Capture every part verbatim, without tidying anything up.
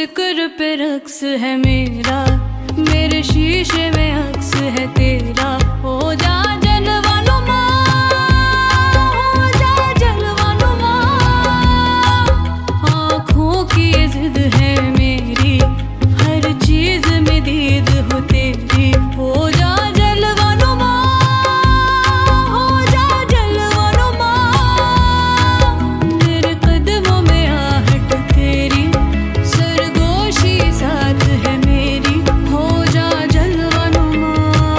जिक्र पे रक्स है मेरा, मेरे शीशे में अक्स है तेरा। हो जा जलवानुमा, हो जा जलवानुमा, आँखों की ये जिद है मेरी, हर चीज में दीद हो तेरी। हो जा जलवानुमा, हो जा जलवानुमा, मेरे कदमों में आहट तेरी, सरगोशी साथ है मेरी। हो जा जलवानुमा,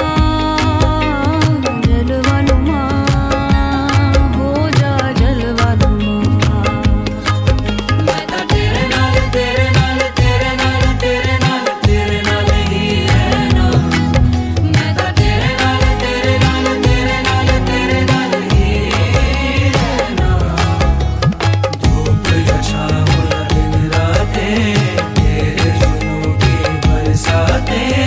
जलवानुमा, हो जा जलवानुमा। मैं तो तेरे नाल तेरे नाल तेरे नाल तेरे नाल तेरे नाल ही रहना। मैं तो तेरे नाल तेरे नाल तेरे नाल तेरे नाल ही रहना। धूप या छाँव या दिन रातें, तेरे जुनून की बरसातें।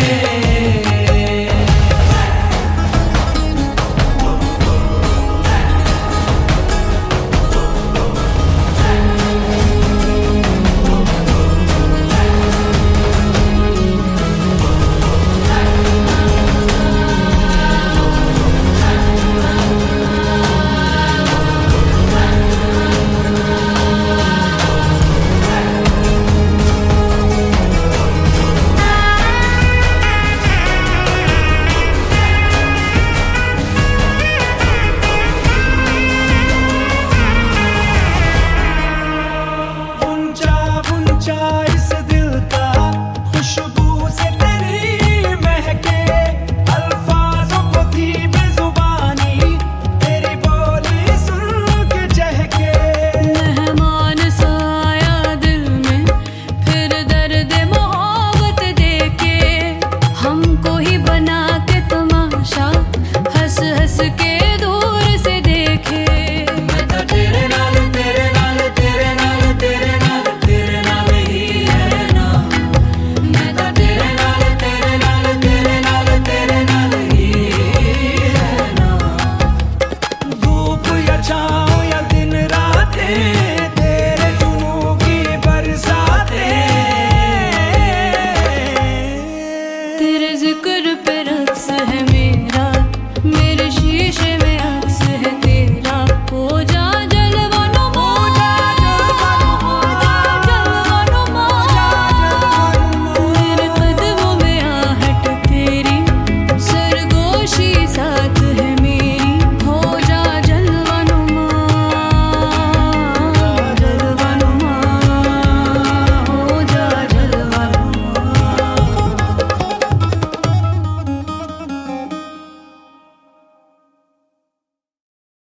ऊंचा ऊंचा इस दिल का, खुशबू से तेरी महके, अल्फाजों को थी बेजुबानी, तेरी बोली सुन के चहके। मेहमान सा आया दिल में, फिर दर्द मोहब्बत देके, हमको ही बना के तमाशा, हंस हंस के दूर से देखे। मैं तो तेरे नाल तेरे नाल तेरे नाल तेरे नाल तेरे नाल ही रहना। मैं तो तेरे नाल तेरे नाल तेरे नाल तेरे नाल ही रहना। धूप या छाँव या दिन रातें, तेरे जुनून की बरसातें। तेरे जिक्र पे रक्स है